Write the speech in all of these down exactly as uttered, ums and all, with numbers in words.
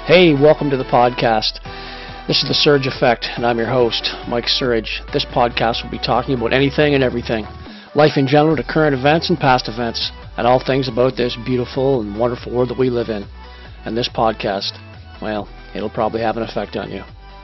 Hey, welcome to the podcast. This is The Surge Effect, and I'm your host, Mike Surge. This podcast will be talking about anything and everything, life in general to current events and past events, and all things about this beautiful and wonderful world that we live in. And this podcast, well, it'll probably have an effect on you.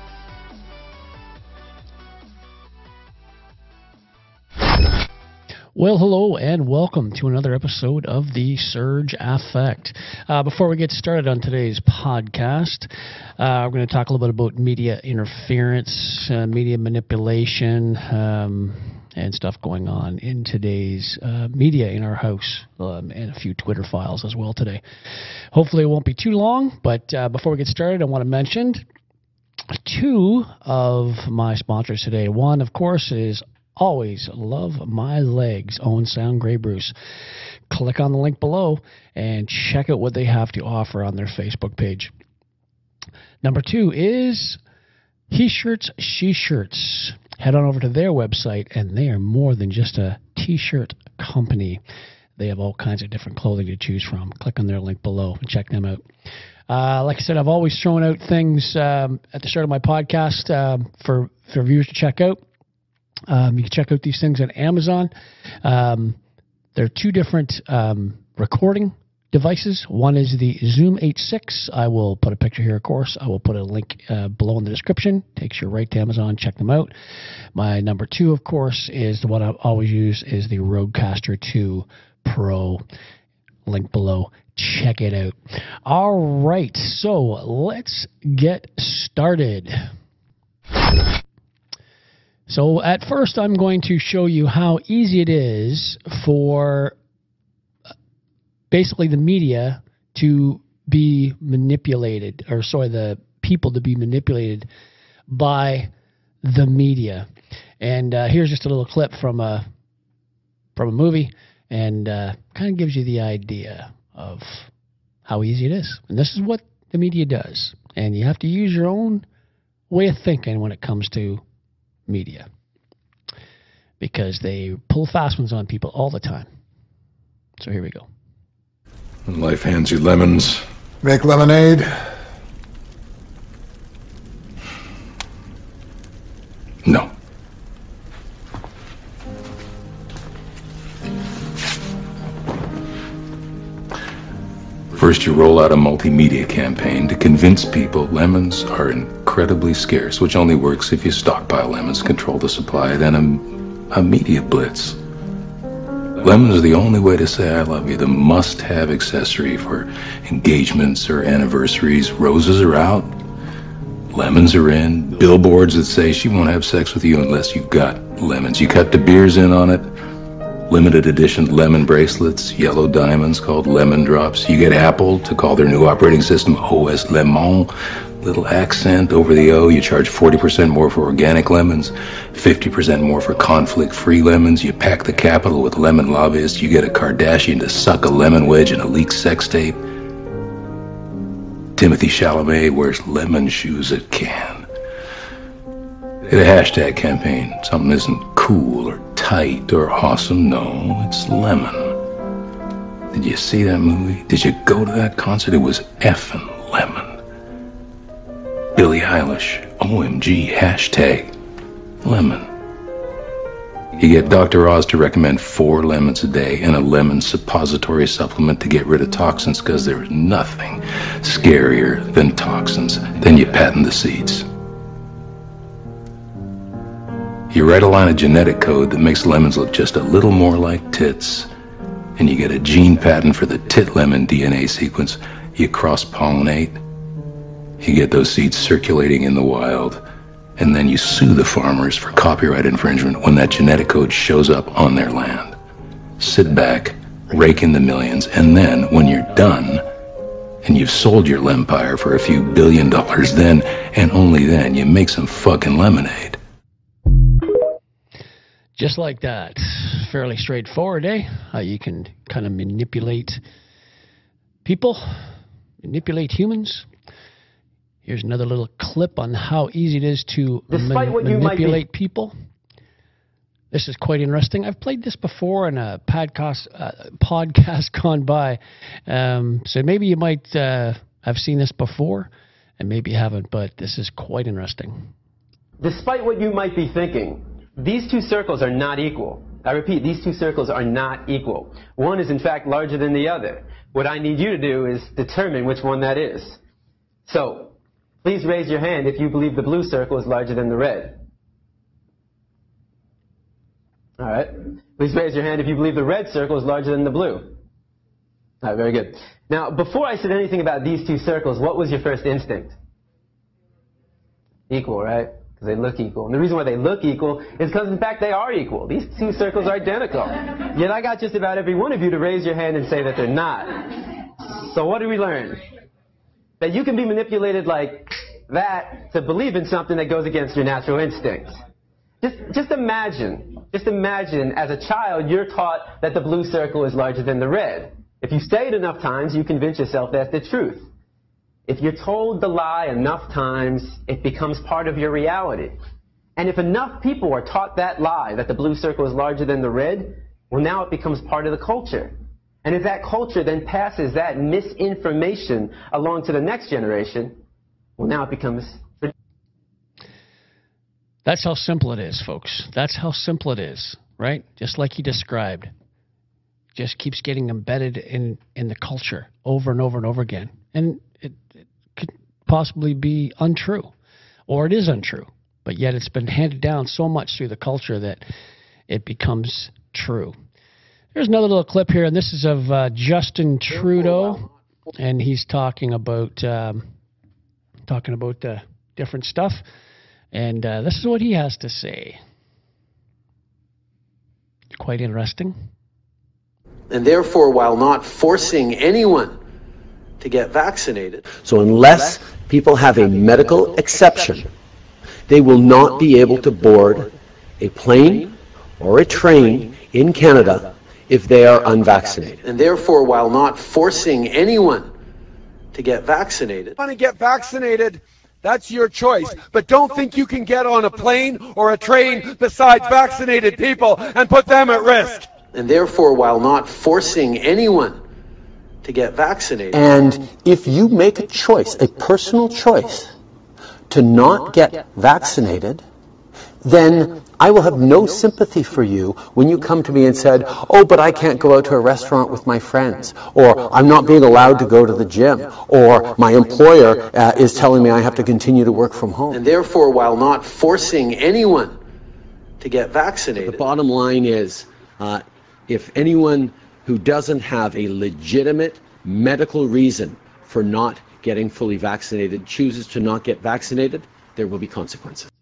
Well, hello and welcome to another episode of The Surge Effect. Uh, before we get started on today's podcast, uh, we're going to talk a little bit about media interference, uh, media manipulation, um, and stuff going on in today's uh, media in our house, um, and a few Twitter files as well today. Hopefully it won't be too long, but uh, before we get started, I want to mention two of my sponsors today. One, of course, is always Love My Legs, Owen Sound Grey Bruce. Click on the link below and check out what they have to offer on their Facebook page. Number two is He Shirts, She Shirts. Head on over to their website, and they are more than just a t-shirt company. They have all kinds of different clothing to choose from. Click on their link below and check them out. Uh, like I said, I've always thrown out things um, at the start of my podcast um, for, for viewers to check out. Um, you can check out these things on Amazon. Um, there are two different um, recording devices. One is the Zoom H six. I will put a picture here, of course. I will put a link uh, below in the description. Takes you right to Amazon. Check them out. My number two, of course, is the one I always use, is the Rodecaster two Pro. Link below. Check it out. All right, so let's get started. So at first, I'm going to show you how easy it is for basically the media to be manipulated, or sorry, the people to be manipulated by the media. And uh, here's just a little clip from a from a movie, and uh, kind of gives you the idea of how easy it is. And this is what the media does. And you have to use your own way of thinking when it comes to media, because they pull fast ones on people all the time. So here we go. When life hands you lemons, make lemonade. No. First, you roll out a multimedia campaign to convince people lemons are incredibly scarce, which only works if you stockpile lemons, control the supply, then a, a media blitz. Lemons are the only way to say I love you, the must-have accessory for engagements or anniversaries. Roses are out, lemons are in, billboards that say she won't have sex with you unless you've got lemons. You cut the beers in on it. Limited edition lemon bracelets, yellow diamonds called lemon drops. You get Apple to call their new operating system O S Lemon. Little accent over the O. You charge forty percent more for organic lemons, fifty percent more for conflict-free lemons. You pack the capital with lemon lobbyists. You get a Kardashian to suck a lemon wedge in a leaked sex tape. Timothy Chalamet wears lemon shoes at Cannes. Get a hashtag campaign. Something isn't cool or tight or awesome. No, it's lemon. Did you see that movie? Did you go to that concert? It was effing lemon. Billie Eilish, O M G, hashtag lemon. You get Doctor Oz to recommend four lemons a day and a lemon suppository supplement to get rid of toxins, because there is nothing scarier than toxins. Then you patent the seeds. You write a line of genetic code that makes lemons look just a little more like tits, and you get a gene patent for the tit lemon D N A sequence. You cross-pollinate, you get those seeds circulating in the wild, and then you sue the farmers for copyright infringement when that genetic code shows up on their land. Sit back, rake in the millions, and then, when you're done, and you've sold your lempire for a few billion dollars, then, and only then, you make some fucking lemonade. Just like that. Fairly straightforward, eh? How you can kind of manipulate people, manipulate humans. Here's another little clip on how easy it is to man- manipulate people. This is quite interesting. I've played this before in a podcast, uh, podcast gone by. Um, so maybe you might uh, have seen this before. and maybe you haven't, but this is quite interesting. Despite what you might be thinking, these two circles are not equal. I repeat, these two circles are not equal. One is in fact larger than the other. What I need you to do is determine which one that is. So, please raise your hand if you believe the blue circle is larger than the red. All right. Please raise your hand if you believe the red circle is larger than the blue. All right, very good. Now, before I said anything about these two circles, what was your first instinct? Equal, right? Because they look equal. And the reason why they look equal is because, in fact, they are equal. These two circles are identical. Yet I got just about every one of you to raise your hand and say that they're not. So what did we learn? That you can be manipulated like that to believe in something that goes against your natural instincts. Just, just imagine, just imagine as a child you're taught that the blue circle is larger than the red. If you say it enough times, you convince yourself that's the truth. If you're told the lie enough times, it becomes part of your reality. And if enough people are taught that lie, that the blue circle is larger than the red, well, now it becomes part of the culture. And if that culture then passes that misinformation along to the next generation, well, now it becomes... That's how simple it is, folks. That's how simple it is, right? Just like he described. Just keeps getting embedded in, in the culture over and over and over again. And it, it could possibly be untrue, or it is untrue. But yet it's been handed down so much through the culture that it becomes true. Here's another little clip here, and this is of uh, Justin Trudeau, and he's talking about um, talking about uh, different stuff. And uh, this is what he has to say. Quite interesting. And therefore, while not forcing anyone to get vaccinated, so unless people have a medical exception, they will not be able to board a plane or a train in Canada if they are unvaccinated. And therefore, while not forcing anyone to get vaccinated, want to get vaccinated, that's your choice. But don't think you can get on a plane or a train besides vaccinated people and put them at risk. And therefore, while not forcing anyone to get vaccinated. And if you make a choice, a personal choice, to not get vaccinated, then I will have no sympathy for you when you come to me and said, oh, but I can't go out to a restaurant with my friends, or I'm not being allowed to go to the gym, or my employer uh, is telling me I have to continue to work from home. And therefore, while not forcing anyone to get vaccinated. The bottom line is, uh, if anyone who doesn't have a legitimate medical reason for not getting fully vaccinated chooses to not get vaccinated, there will be consequences.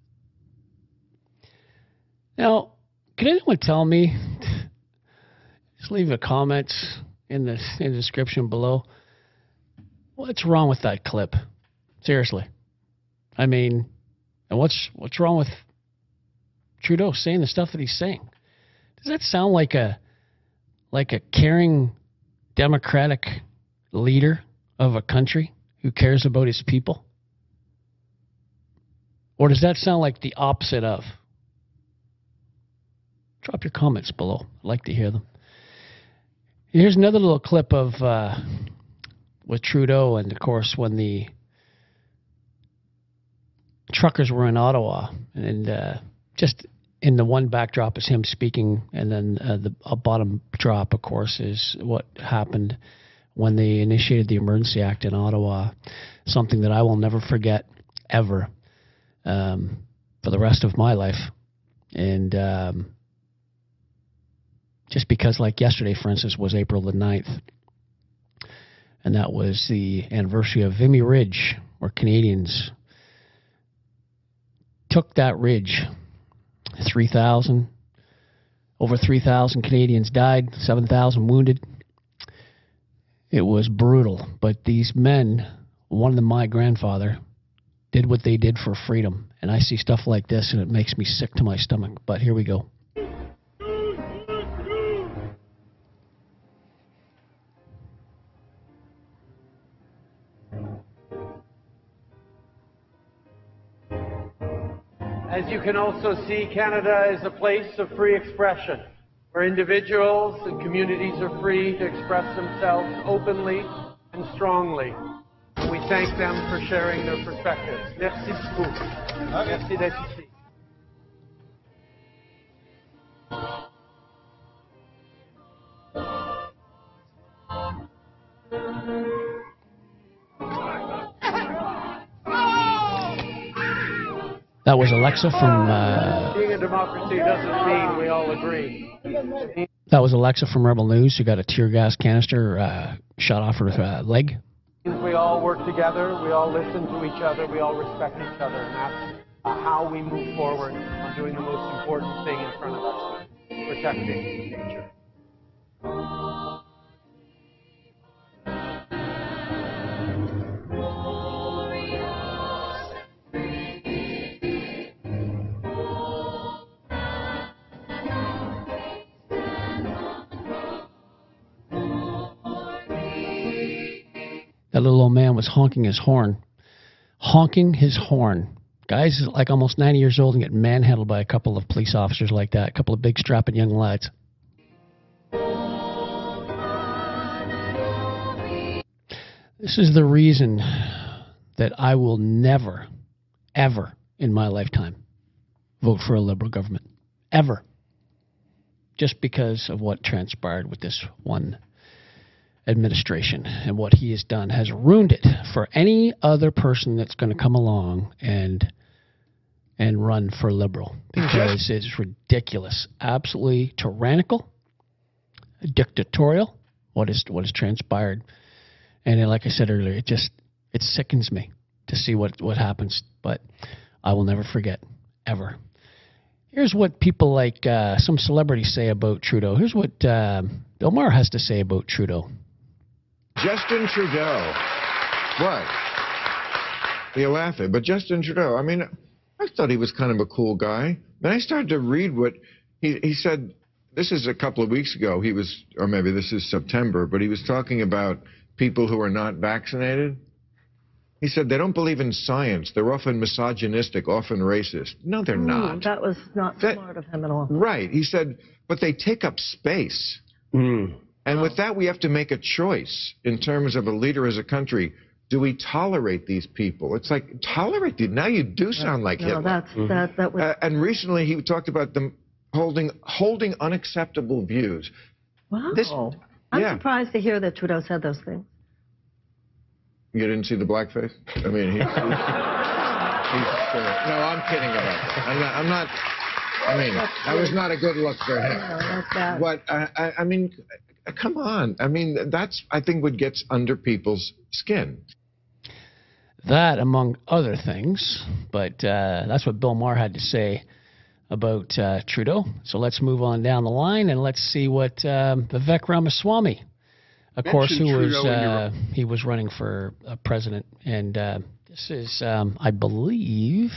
Now, can anyone tell me, just leave a comment in the, in the description below, what's wrong with that clip? Seriously. I mean, and what's what's wrong with Trudeau saying the stuff that he's saying? Does that sound like a like a caring democratic leader of a country who cares about his people? Or does that sound like the opposite of? Drop your comments below. I'd like to hear them. Here's another little clip of uh, with Trudeau, and of course when the truckers were in Ottawa, and uh, just in the one backdrop is him speaking, and then uh, the a bottom drop, of course, is what happened when they initiated the Emergency Act in Ottawa. Something that I will never forget, ever, um, for the rest of my life. And um, just because, like yesterday, for instance, was April the ninth, and that was the anniversary of Vimy Ridge, where Canadians took that ridge. three thousand, over three thousand Canadians died, seven thousand wounded. It was brutal, but these men, one of them my grandfather, did what they did for freedom. And I see stuff like this and it makes me sick to my stomach, but here we go. As you can also see, Canada is a place of free expression, where individuals and communities are free to express themselves openly and strongly. We thank them for sharing their perspectives. Merci beaucoup. Merci d'être ici. That was Alexa from. Uh, Being a democracy doesn't mean we all agree. that was Alexa from Rebel News, who got a tear gas canister uh, shot off her uh, leg. We all work together. We all listen to each other. We all respect each other, and that's uh, how we move forward on doing the most important thing in front of us: protecting nature. That little old man was honking his horn. Honking his horn. Guys like almost ninety years old and get manhandled by a couple of police officers like that. A couple of big strapping young lads. This is the reason that I will never, ever in my lifetime vote for a Liberal government. Ever. Just because of what transpired with this one administration, and what he has done has ruined it for any other person that's going to come along and and run for Liberal, because it's ridiculous, absolutely tyrannical, dictatorial. What is what has transpired, and like I said earlier, it just it sickens me to see what what happens. But I will never forget, ever. Here's what people like uh, some celebrities say about Trudeau. Here's what uh, Bill Maher has to say about Trudeau. Justin Trudeau. What? You're laughing, but Justin Trudeau, I mean, I thought he was kind of a cool guy. Then I started to read what he, he said. This is a couple of weeks ago. He was, or maybe this is September, but he was talking about people who are not vaccinated. He said they don't believe in science. They're often misogynistic, often racist. No, they're Mm, not. that was not That- smart of him at all. Right. He said, but they take up space. Mm. And with that, we have to make a choice in terms of a leader as a country. Do we tolerate these people? It's like, tolerate them. Now you do sound like No, Hitler. that's, that, that was, Uh, and recently he talked about them holding holding unacceptable views. wow. this- I'm yeah. surprised to hear that Trudeau said those things. You didn't see the blackface? I mean, he, he's, uh, no, I'm kidding about that. I'm not, I'm not, I mean, that was not a good look for him. No, that's bad. But, uh, I, I mean, come on. I mean, that's, I think, what gets under people's skin. That, among other things, but uh, that's what Bill Maher had to say about uh, Trudeau. So let's move on down the line and let's see what um, Vivek Ramaswamy, of course, who was uh, he was running for uh, president, and uh, this is, um, I believe,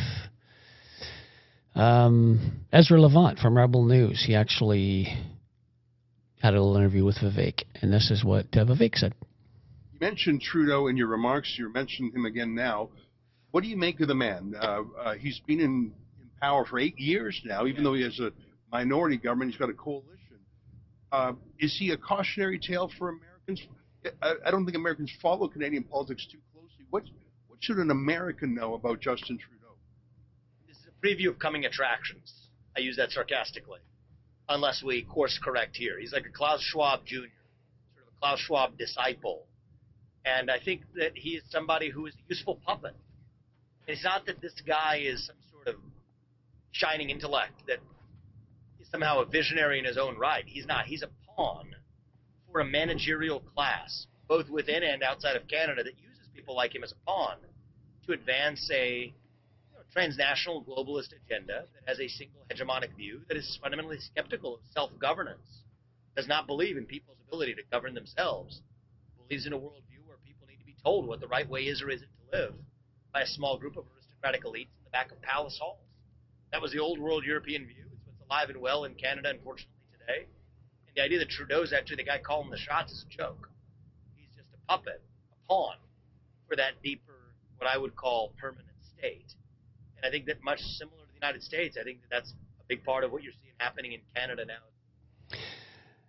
um, Ezra Levant from Rebel News. He actually had a little interview with Vivek, and this is what uh, Vivek said. You mentioned Trudeau in your remarks. You mentioned him again now. What do you make of the man? Uh, uh, he's been in, in power for eight years now, even though he has a minority government. He's got a coalition. Uh, is he a cautionary tale for Americans? I, I don't think Americans follow Canadian politics too closely. What, what should an American know about Justin Trudeau? This is a preview of coming attractions. I use that sarcastically. Unless we course correct here. He's like a Klaus Schwab Junior, sort of a Klaus Schwab disciple. And I think that he is somebody who is a useful puppet. It's not that this guy is some sort of shining intellect that is somehow a visionary in his own right. He's not. He's a pawn for a managerial class, both within and outside of Canada, that uses people like him as a pawn to advance a you know, transnational globalist agenda that has a single hegemonic view that is fundamentally skeptical of self-governance, does not believe in people's ability to govern themselves, believes in a worldview where people need to be told what the right way is or isn't to live by a small group of aristocratic elites in the back of palace halls. That was the old world European view. It's what's alive and well in Canada, unfortunately, today. And the idea that Trudeau's actually the guy calling the shots is a joke. He's just a puppet, a pawn for that deeper, what I would call permanent state. And I think that much similar to the United States, I think that that's a big part of what you're seeing happening in Canada now.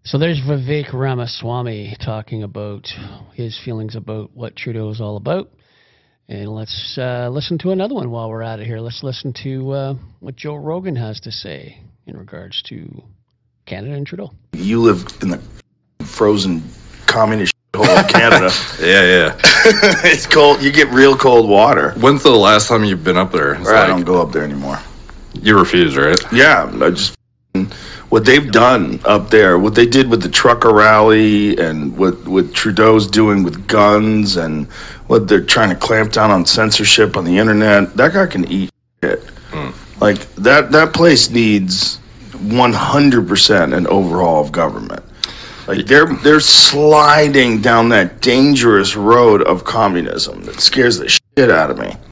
So there's Vivek Ramaswamy talking about his feelings about what Trudeau is all about. And let's uh, listen to another one while we're at it here. Let's listen to uh, what Joe Rogan has to say in regards to Canada and Trudeau. You live in the frozen communist hole of Canada. Yeah, yeah. It's cold. You get real cold water. When's the last time you've been up there? It's Right, like, I don't go up there anymore. You refuse, right? Yeah, I just what they've done up there, what they did with the trucker rally, and what what Trudeau's doing with guns, and what they're trying to clamp down on censorship on the internet. That guy can eat shit. Mm. Like that that place needs one hundred percent an overhaul of government. Like they're they're sliding down that dangerous road of communism that scares the shit out of me.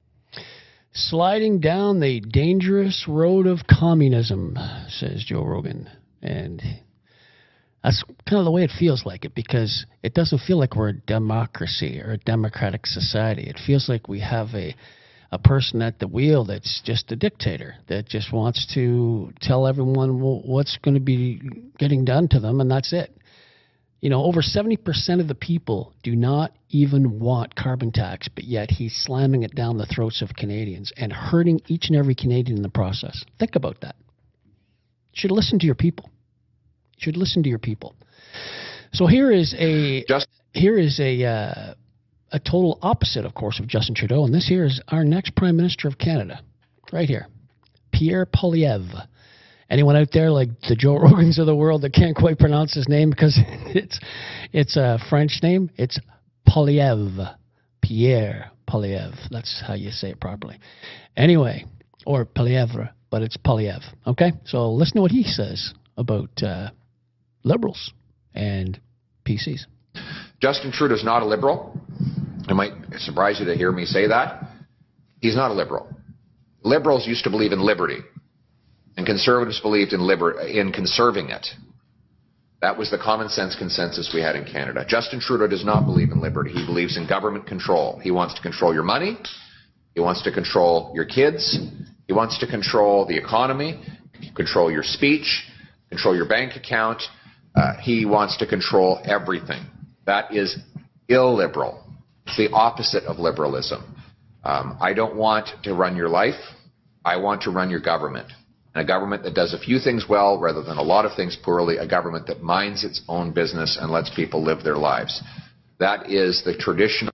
Sliding down the dangerous road of communism, says Joe Rogan. And that's kind of the way it feels like it, because it doesn't feel like we're a democracy or a democratic society. It feels like we have a a person at the wheel that's just a dictator, that just wants to tell everyone what's going to be getting done to them, and that's it. You know, over seventy percent of the people do not even want carbon tax, but yet he's slamming it down the throats of Canadians and hurting each and every Canadian in the process. Think about that. You should listen to your people. You should listen to your people. So here is a Just- here is a uh, a total opposite, of course, of Justin Trudeau, and this here is our next Prime Minister of Canada, right here, Pierre Poilievre. Anyone out there like the Joe Rogans of the world that can't quite pronounce his name because it's it's a French name? It's Poilievre. Pierre Poilievre. That's how you say it properly. Anyway, or Poilievre, but it's Poilievre. Okay? So listen to what he says about uh, Liberals and P Cs. Justin Trudeau's not a Liberal. It might surprise you to hear me say that. He's not a Liberal. Liberals used to believe in liberty. And Conservatives believed in liber- in conserving it. That was the common sense consensus we had in Canada. Justin Trudeau does not believe in liberty. He believes in government control. He wants to control your money. He wants to control your kids. He wants to control the economy, control your speech, control your bank account. Uh, he wants to control everything. That is illiberal. It's the opposite of liberalism. Um, I don't want to run your life. I want to run your government. And a government that does a few things well rather than a lot of things poorly, a government that minds its own business and lets people live their lives. That is the traditional.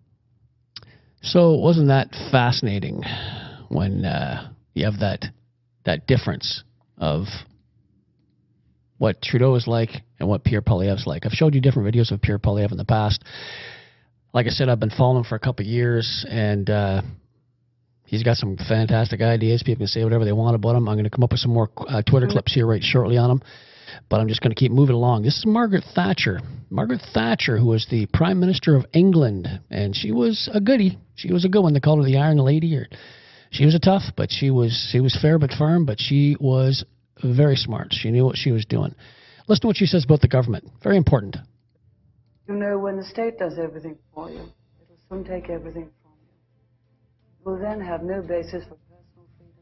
So wasn't that fascinating when uh, you have that that difference of what Trudeau is like and what Pierre Poilievre's like? I've showed you different videos of Pierre Poilievre in the past. Like I said, I've been following him for a couple of years, and uh, he's got some fantastic ideas. People can say whatever they want about him. I'm going to come up with some more uh, Twitter clips here right shortly on him, but I'm just going to keep moving along. This is Margaret Thatcher. Margaret Thatcher, who was the Prime Minister of England, and she was a goodie. She was a good one. They called her the Iron Lady. Or she was a tough, but she was she was fair but firm, but she was very smart. She knew what she was doing. Listen to what she says about the government. Very important. You know, when the state does everything for you, it'll soon take everything from you. You will then have no basis for personal freedom,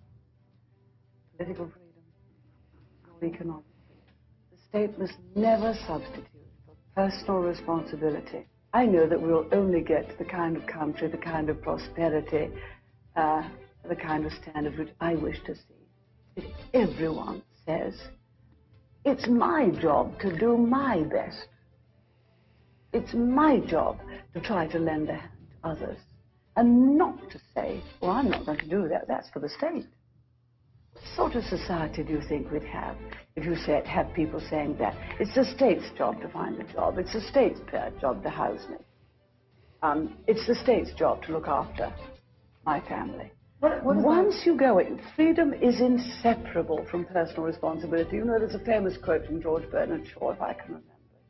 political freedom, or economic freedom. The state must never substitute for personal responsibility. I know that we'll only get the kind of country, the kind of prosperity, uh, the kind of standard which I wish to see. If everyone says, it's my job to do my best. It's my job to try to lend a hand to others, and not to say, well, I'm not going to do that, that's for the state. What sort of society do you think we'd have if you said, have people saying that? It's the state's job to find a job, it's the state's job to house me. Um, it's the state's job to look after my family. What, what Once you go, freedom is inseparable from personal responsibility. You know, there's a famous quote from George Bernard Shaw, if I can remember.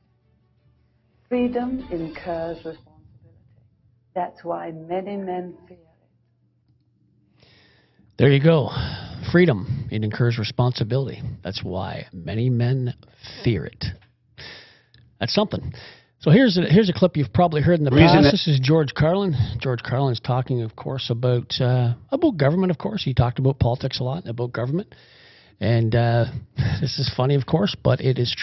Freedom incurs responsibility. That's why many men fear it. There you go. Freedom, it incurs responsibility. That's why many men fear it. That's something. So here's a, here's a clip you've probably heard in the Reason past. that- This is George Carlin. George Carlin is talking, of course, about uh, about government, of course. He talked about politics a lot, about government. And uh, this is funny, of course, but it is true.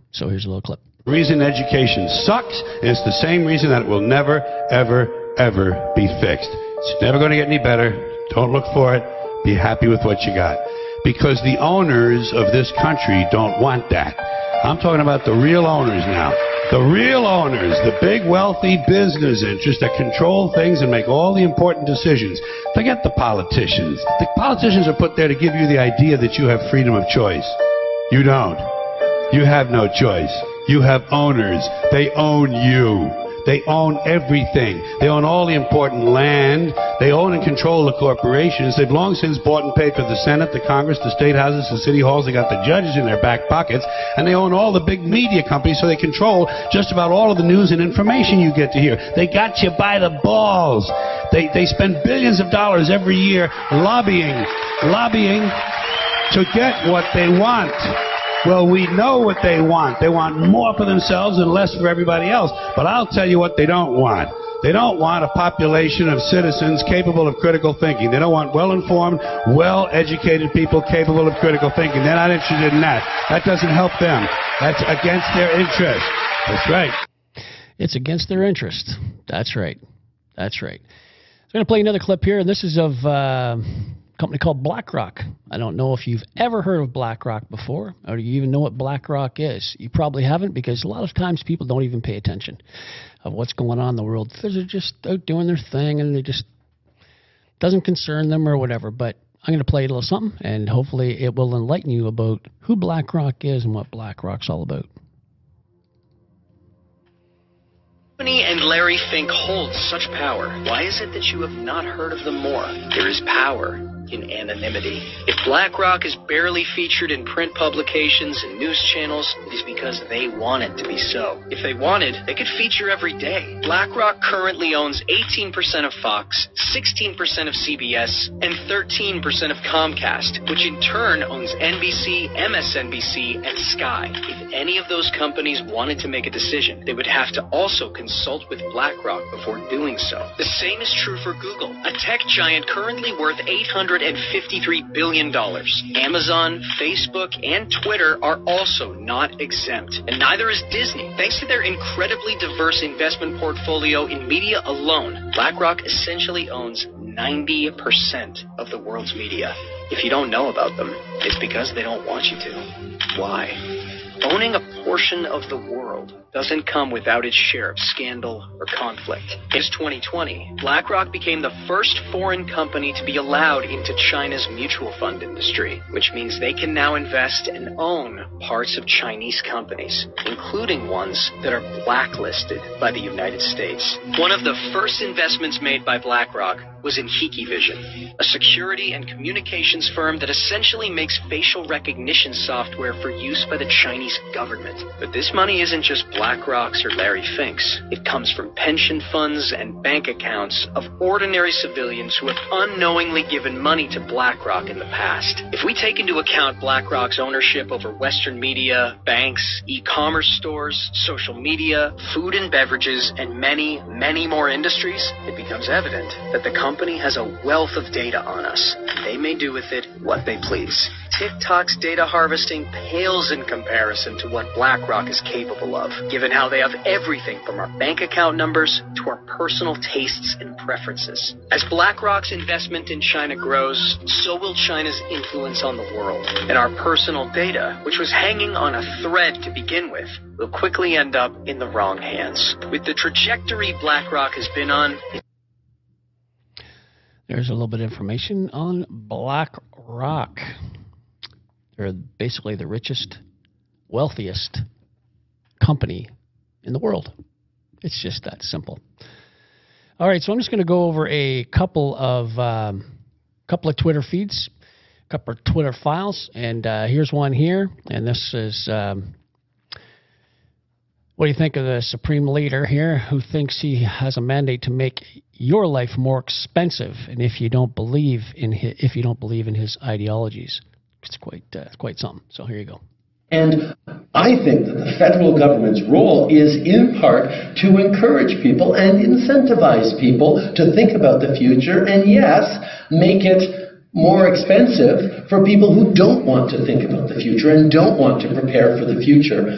So here's a little clip. The reason education sucks is the same reason that it will never, ever, ever be fixed. It's never going to get any better. Don't look for it. Be happy with what you got. Because the owners of this country don't want that. I'm talking about the real owners now. The real owners, the big wealthy business interests that control things and make all the important decisions. Forget the politicians. The politicians are put there to give you the idea that you have freedom of choice. You don't. You have no choice. You have owners. They own you. They own everything. They own all the important land. They own and control the corporations. They've long since bought and paid for the Senate, the Congress, the state houses, the city halls. They got the judges in their back pockets. And they own all the big media companies, so they control just about all of the news and information you get to hear. They got you by the balls. They, they spend billions of dollars every year lobbying, lobbying to get what they want. Well, we know what they want. They want more for themselves and less for everybody else. But I'll tell you what they don't want. They don't want a population of citizens capable of critical thinking. They don't want well-informed, well-educated people capable of critical thinking. They're not interested in that. That doesn't help them. That's against their interest. That's right. It's against their interest. That's right. That's right. So I'm going to play another clip here, and this is of uh, a company called BlackRock. I don't know if you've ever heard of BlackRock before, or do you even know what BlackRock is. You probably haven't, because a lot of times people don't even pay attention of what's going on in the world. They're just out doing their thing, and they just doesn't concern them or whatever. But I'm going to play a little something, and hopefully it will enlighten you about who BlackRock is and what BlackRock's all about. And Larry Fink hold such power? Why is it that you have not heard of them more? There is power in anonymity. If BlackRock is barely featured in print publications and news channels, it is because they want it to be so. If they wanted, they could feature every day. BlackRock currently owns eighteen percent of Fox, sixteen percent of C B S, and thirteen percent of Comcast, which in turn owns N B C, M S N B C, and Sky. If any of those companies wanted to make a decision, they would have to also consult with BlackRock before doing so. The same is true for Google, a tech giant currently worth eight hundred fifty-three billion dollars. Amazon, Facebook, and Twitter are also not exempt, and neither is Disney. Thanks to their incredibly diverse investment portfolio in media alone, BlackRock essentially owns ninety percent of the world's media. If you don't know about them, it's because they don't want you to. Why? Owning a portion of the world doesn't come without its share of scandal or conflict. In twenty twenty, BlackRock became the first foreign company to be allowed into China's mutual fund industry, which means they can now invest and own parts of Chinese companies, including ones that are blacklisted by the United States. One of the first investments made by BlackRock was in Hikvision, a security and communications firm that essentially makes facial recognition software for use by the Chinese government. But this money isn't just BlackRock's or Larry Fink's. It comes from pension funds and bank accounts of ordinary civilians who have unknowingly given money to BlackRock in the past. If we take into account BlackRock's ownership over Western media, banks, e-commerce stores, social media, food and beverages, and many, many more industries, it becomes evident that the company has a wealth of data on us, and they may do with it what they please. TikTok's data harvesting pales in comparison to what BlackRock is capable of, given how they have everything from our bank account numbers to our personal tastes and preferences. As BlackRock's investment in China grows, so will China's influence on the world. And our personal data, which was hanging on a thread to begin with, will quickly end up in the wrong hands. With the trajectory BlackRock has been on, there's a little bit of information on BlackRock. They're basically the richest, wealthiest company in the world. It's just that simple. All right, so I'm just going to go over a couple of um, couple of Twitter feeds, a couple of Twitter files, and uh, here's one here, and this is. Um, What do you think of the Supreme Leader here who thinks he has a mandate to make your life more expensive, and if you don't believe in his, if you don't believe in his ideologies? It's quite uh, quite something. So here you go. And I think that the federal government's role is in part to encourage people and incentivize people to think about the future, and yes, make it more expensive for people who don't want to think about the future and don't want to prepare for the future.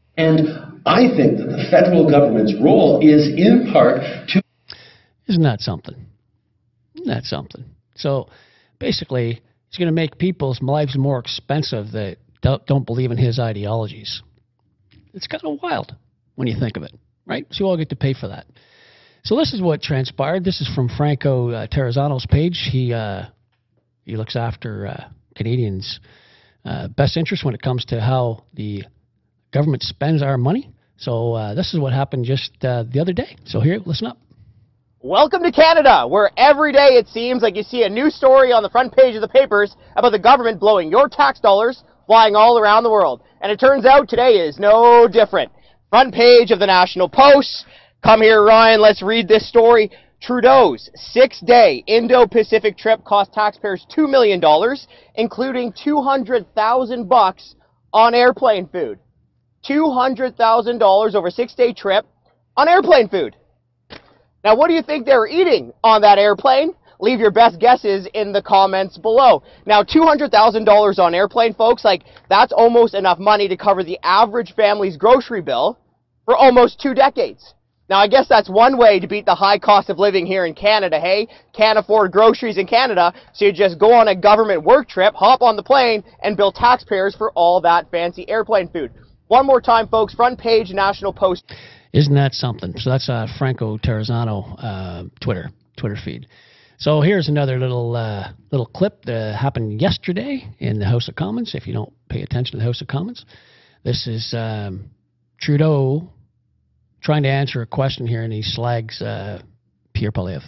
And I think that the federal government's role is in part to... Isn't that something? Isn't that something? So basically, he's going to make people's lives more expensive that don't, don't believe in his ideologies. It's kind of wild when you think of it, right? So you all get to pay for that. So this is what transpired. This is from Franco uh, Terrazzano's page. He uh, he looks after uh, Canadians' uh, best interest when it comes to how the government spends our money. So uh, this is what happened just uh, the other day. So here, listen up. Welcome to Canada, where every day it seems like you see a new story on the front page of the papers about the government blowing your tax dollars flying all around the world. And it turns out today is no different. Front page of the National Post. Come here, Ryan, let's read this story. Trudeau's six-day Indo-Pacific trip cost taxpayers two million dollars, including two hundred thousand bucks on airplane food. two hundred thousand dollars over a six-day trip on airplane food. Now, what do you think they were eating on that airplane? Leave your best guesses in the comments below. Now, two hundred thousand dollars on airplane, folks, like, that's almost enough money to cover the average family's grocery bill for almost two decades. Now, I guess that's one way to beat the high cost of living here in Canada, hey? Can't afford groceries in Canada, so you just go on a government work trip, hop on the plane, and bill taxpayers for all that fancy airplane food. One more time, folks, front page National Post. Isn't that something? So that's uh, Franco Terrazzano uh, Twitter Twitter feed. So here's another little uh, little clip that happened yesterday in the House of Commons. If you don't pay attention to the House of Commons, this is um, Trudeau trying to answer a question here, and he slags uh, Pierre Poilievre.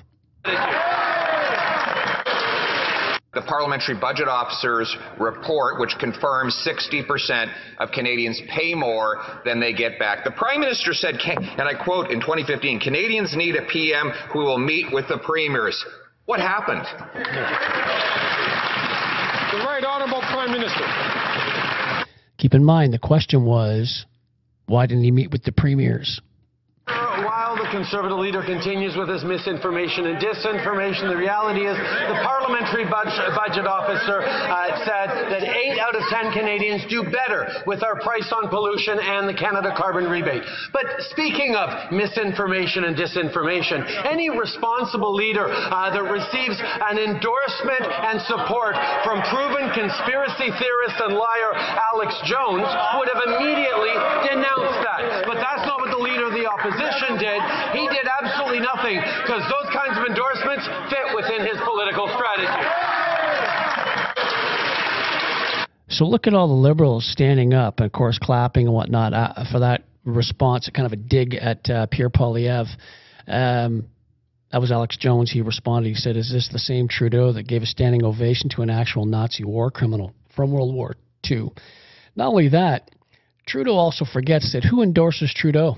The Parliamentary Budget Officer's report, which confirms sixty percent of Canadians pay more than they get back. The Prime Minister said, and I quote, in twenty fifteen, Canadians need a P M who will meet with the premiers. What happened? The Right Honourable Prime Minister. Keep in mind, the question was, why didn't he meet with the premiers? While the Conservative leader continues with his misinformation and disinformation, the reality is the Parliamentary Budget, budget Officer uh, said that eight out of ten Canadians do better with our price on pollution and the Canada carbon rebate. But speaking of misinformation and disinformation, any responsible leader uh, that receives an endorsement and support from proven conspiracy theorist and liar Alex Jones would have immediately denounced that. But that's not what the leader of the opposition did. He did absolutely nothing because those kinds of endorsements fit within his political strategy. So look at all the Liberals standing up, and of course clapping and whatnot uh, for that response, kind of a dig at uh, Pierre Poilievre. Um, that was Alex Jones. He responded. He said, is this the same Trudeau that gave a standing ovation to an actual Nazi war criminal from World War Two? Not only that, Trudeau also forgets that who endorses Trudeau?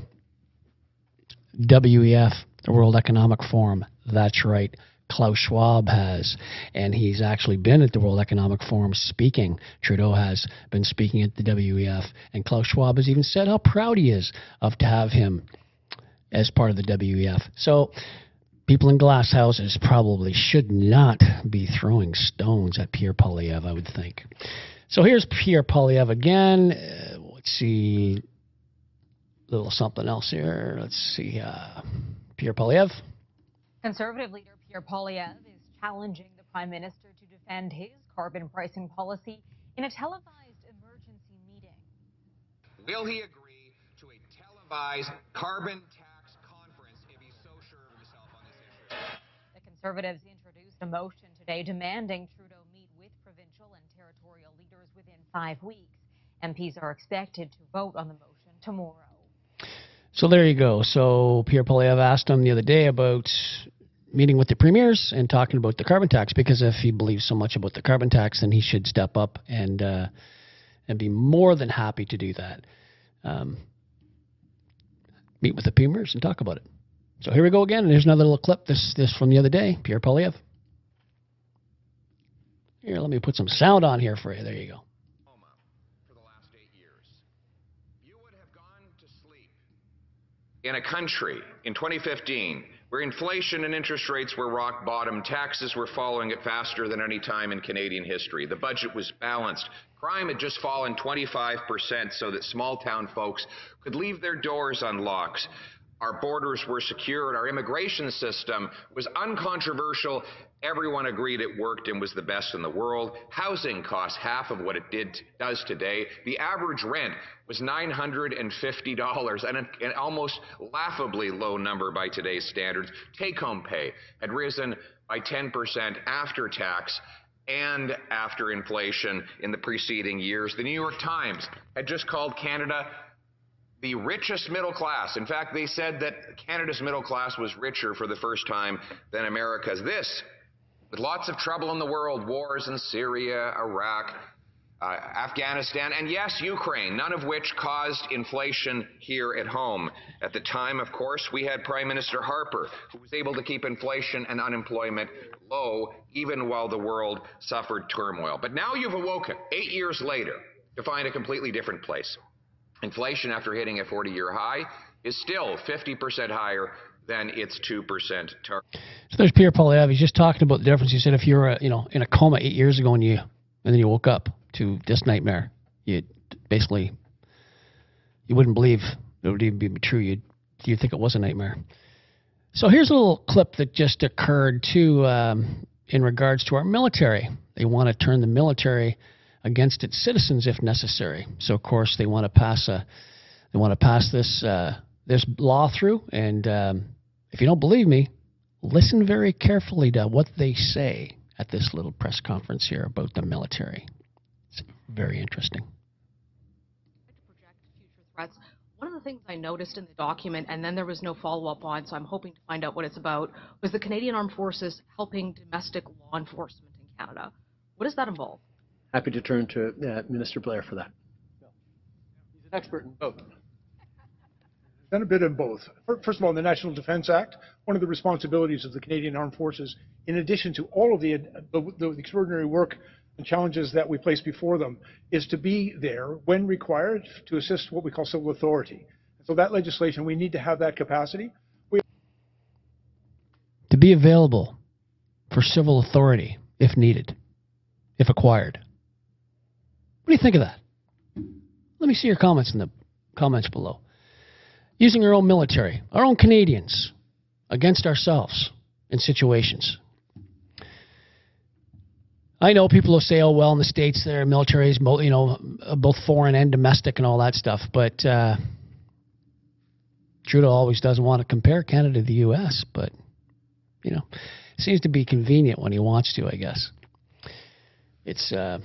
W E F, the World Economic Forum. That's right. Klaus Schwab has, and he's actually been at the World Economic Forum speaking. Trudeau has been speaking at the W E F, and Klaus Schwab has even said how proud he is of to have him as part of the W E F. So people in glass houses probably should not be throwing stones at Pierre Poilievre, I would think. So here's Pierre Poilievre again. Uh, let's see. Little something else here. Let's see. Uh, Pierre Poilievre. Conservative leader Pierre Poilievre is challenging the Prime Minister to defend his carbon pricing policy in a televised emergency meeting. Will he agree to a televised carbon tax conference if he's so sure of himself on this issue? The Conservatives introduced a motion today demanding Trudeau meet with provincial and territorial leaders within five weeks. M Ps are expected to vote on the motion tomorrow. So there you go. So Pierre Poilievre asked him the other day about meeting with the premiers and talking about the carbon tax, because if he believes so much about the carbon tax, then he should step up and uh, and be more than happy to do that. Um, meet with the premiers and talk about it. So here we go again. And here's another little clip. This this from the other day. Pierre Poilievre. Here, let me put some sound on here for you. There you go. in a country in twenty fifteen where inflation and interest rates were rock bottom, taxes were following it faster than any time in Canadian history. The budget was balanced. Crime had just fallen twenty-five percent so that small town folks could leave their doors unlocked. Our borders were secured. Our immigration system was uncontroversial. Everyone agreed it worked and was the best in the world. Housing cost half of what it did does today. The average rent was nine hundred fifty dollars, an, an almost laughably low number by today's standards. Take-home pay had risen by ten percent after tax and after inflation in the preceding years. The New York Times had just called Canada the richest middle class. In fact, they said that Canada's middle class was richer for the first time than America's. This, with lots of trouble in the world, wars in Syria, Iraq, uh, Afghanistan, and yes, Ukraine, none of which caused inflation here at home. At the time, of course, we had Prime Minister Harper, who was able to keep inflation and unemployment low, even while the world suffered turmoil. But now you've awoken, eight years later, to find a completely different place. Inflation, after hitting a forty-year high, is still fifty percent higher than its two percent target. So there's Pierre Poilievre. He's just talking about the difference. He said if you were, uh, you know, in a coma eight years ago and you, and then you woke up to this nightmare, you basically, you wouldn't believe it would even be true. You'd, you'd think it was a nightmare. So here's a little clip that just occurred too um, in regards to our military. They want to turn the military against its citizens if necessary. So of course they want to pass a, they want to pass this uh, this law through. And um, if you don't believe me, listen very carefully to what they say at this little press conference here about the military. It's very interesting. Threats. One of the things I noticed in the document, and then there was no follow-up on, so I'm hoping to find out what it's about, was the Canadian Armed Forces helping domestic law enforcement in Canada. What does that involve? Happy to turn to uh, Minister Blair for that. He's an expert in both. Done a bit of both. First of all, in the National Defence Act, one of the responsibilities of the Canadian Armed Forces, in addition to all of the, the, the extraordinary work and challenges that we place before them, is to be there when required to assist what we call civil authority. So that legislation, we need to have that capacity. We to be available for civil authority if needed, if acquired. What do you think of that? Let me see your comments in the comments below. Using our own military, our own Canadians, against ourselves in situations. I know people will say, oh, well, in the States, their military is, you know, both foreign and domestic and all that stuff. But uh, Trudeau always doesn't want to compare Canada to the U S, but, you know, it seems to be convenient when he wants to, I guess. It's, uh,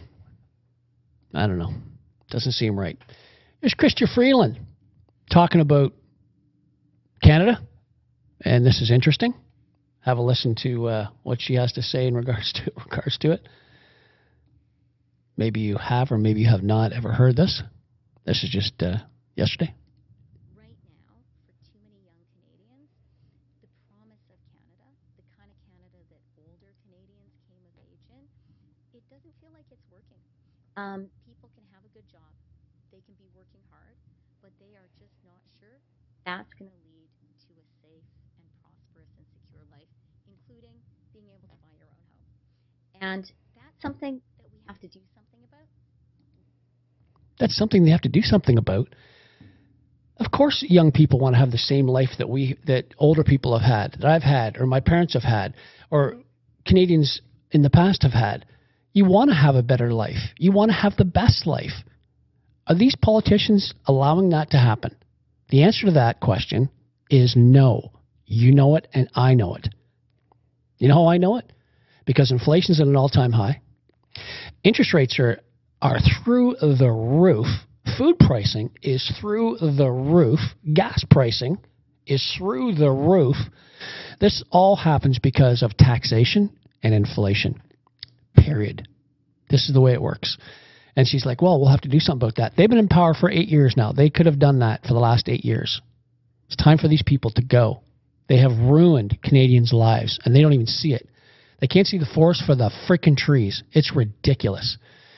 I don't know. Doesn't seem right. There's Chrystia Freeland talking about Canada, and this is interesting. Have a listen to uh, what she has to say in regards to regards to it. Maybe you have, or maybe you have not ever heard this. This is just uh, yesterday. Right now, for too many young Canadians, the promise of Canada, the kind of Canada that older Canadians came of age in, it doesn't feel like it's working. Um, people can have a good job, they can be working hard, but they are just not sure that's going to lead to a safe and prosperous and secure life, including being able to buy your own home. And that's something that we have to do something about. That's something they have to do something about. Of course, young people want to have the same life that we, that older people have had, that I've had, or my parents have had, or Canadians in the past have had. You want to have a better life. You want to have the best life. Are these politicians allowing that to happen? The answer to that question is no. You know it, and I know it. You know how I know it? Because inflation's at an all-time high. Interest rates are, are through the roof. Food pricing is through the roof. Gas pricing is through the roof. This all happens because of taxation and inflation. Period. This is the way it works. And she's like, well, we'll have to do something about that. They've been in power for eight years now. They could have done that for the last eight years. It's time for these people to go. They have ruined Canadians' lives, and they don't even see it. They can't see the forest for the freaking trees. It's ridiculous.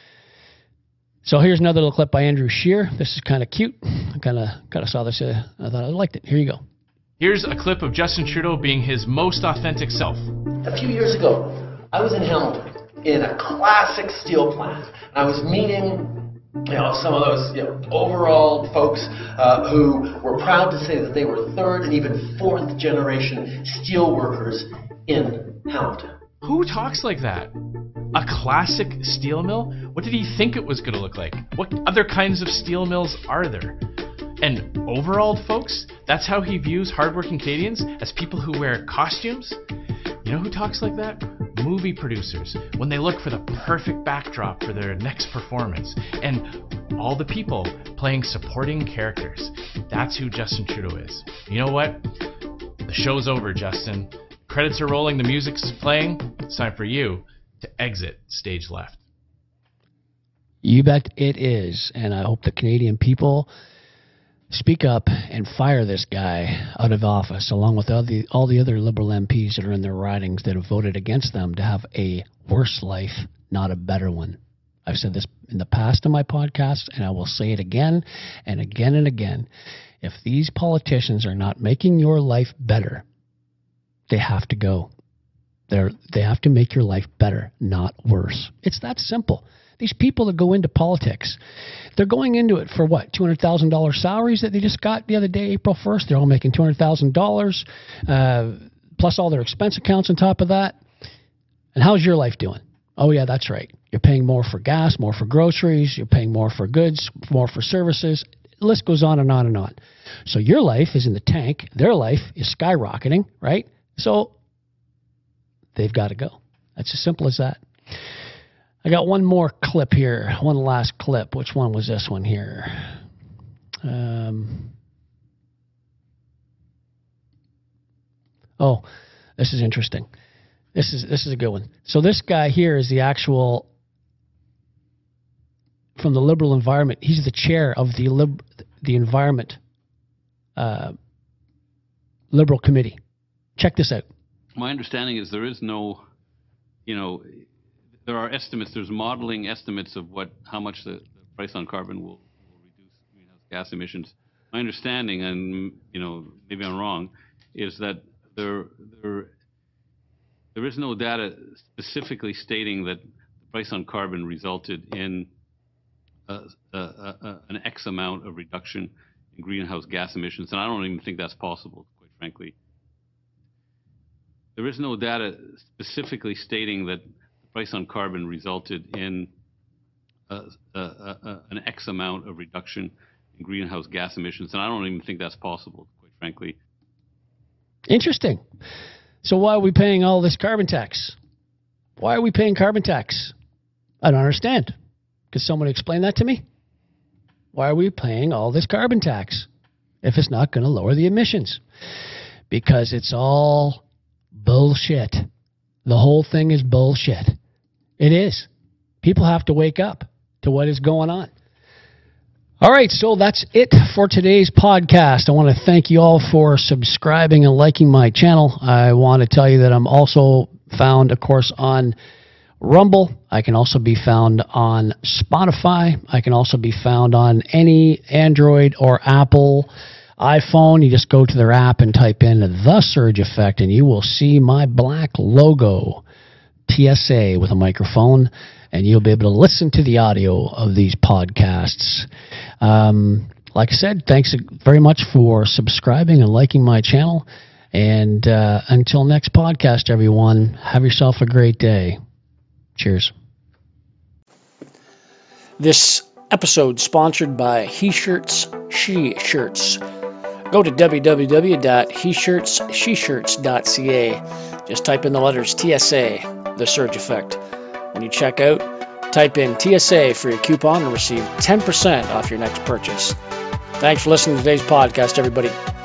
So here's another little clip by Andrew Scheer. This is kind of cute. I kind of kind of saw this. Uh, I thought I liked it. Here you go. Here's a clip of Justin Trudeau being his most authentic self. A few years ago, I was in Hamilton in a classic steel plant. I was meeting, you know, some of those, you know, overall folks uh, who were proud to say that they were third and even fourth generation steel workers in Hamilton. Who talks like that? A classic steel mill? What did he think it was going to look like? What other kinds of steel mills are there? And overall, folks, that's how he views hardworking Canadians, as people who wear costumes? You know who talks like that? Movie producers, when they look for the perfect backdrop for their next performance. And all the people playing supporting characters. That's who Justin Trudeau is. You know what? The show's over, Justin. Credits are rolling, the music's playing. It's time for you to exit stage left. You bet it is. And I hope the Canadian people speak up and fire this guy out of office, along with all the, all the other Liberal M Ps that are in their ridings that have voted against them to have a worse life, not a better one. I've said this in the past in my podcast, and I will say it again and again and again. If these politicians are not making your life better, they have to go. They're, they have to make your life better, not worse. It's that simple. These people that go into politics, they're going into it for what, two hundred thousand dollars salaries that they just got the other day, April first. They're all making two hundred thousand dollars, uh, plus all their expense accounts on top of that. And how's your life doing? Oh, yeah, that's right. You're paying more for gas, more for groceries. You're paying more for goods, more for services. The list goes on and on and on. So your life is in the tank. Their life is skyrocketing, right? So they've got to go. That's as simple as that. I got one more clip here, one last clip. Which one was this one here? Um, oh, this is interesting. This is this is a good one. So this guy here is the actual, from the Liberal Environment. He's the chair of the Lib, the Environment uh, Liberal Committee. Check this out. My understanding is there is no, you know, there are estimates, there's modeling estimates of what, how much the, the price on carbon will, will reduce greenhouse gas emissions. My understanding, and you know, maybe I'm wrong, is that there, there, there is no data specifically stating that the price on carbon resulted in a, a, a, an X amount of reduction in greenhouse gas emissions, and I don't even think that's possible, quite frankly. There is no data specifically stating that the price on carbon resulted in a, a, a, an X amount of reduction in greenhouse gas emissions, and I don't even think that's possible, quite frankly. Interesting. So why are we paying all this carbon tax? Why are we paying carbon tax? I don't understand. Could someone explain that to me? Why are we paying all this carbon tax if it's not going to lower the emissions? Because it's all bullshit. The whole thing is bullshit. It is. People have to wake up to what is going on. All right, so that's it for today's podcast. I want to thank you all for subscribing and liking my channel. I want to tell you that I'm also found, of course, on Rumble. I can also be found on Spotify. I can also be found on any Android or Apple iPhone. You just go to their app and type in The Surge Effect, and you will see my black logo, T S A, with a microphone, and you'll be able to listen to the audio of these podcasts. Um, like I said, thanks very much for subscribing and liking my channel. And uh, until next podcast, everyone, have yourself a great day. Cheers. This episode sponsored by He Shirts, She Shirts. Go to w w w dot he shirts she shirts dot c a. Just type in the letters T S A, The Surge Effect. When you check out, type in T S A for your coupon and receive ten percent off your next purchase. Thanks for listening to today's podcast, everybody.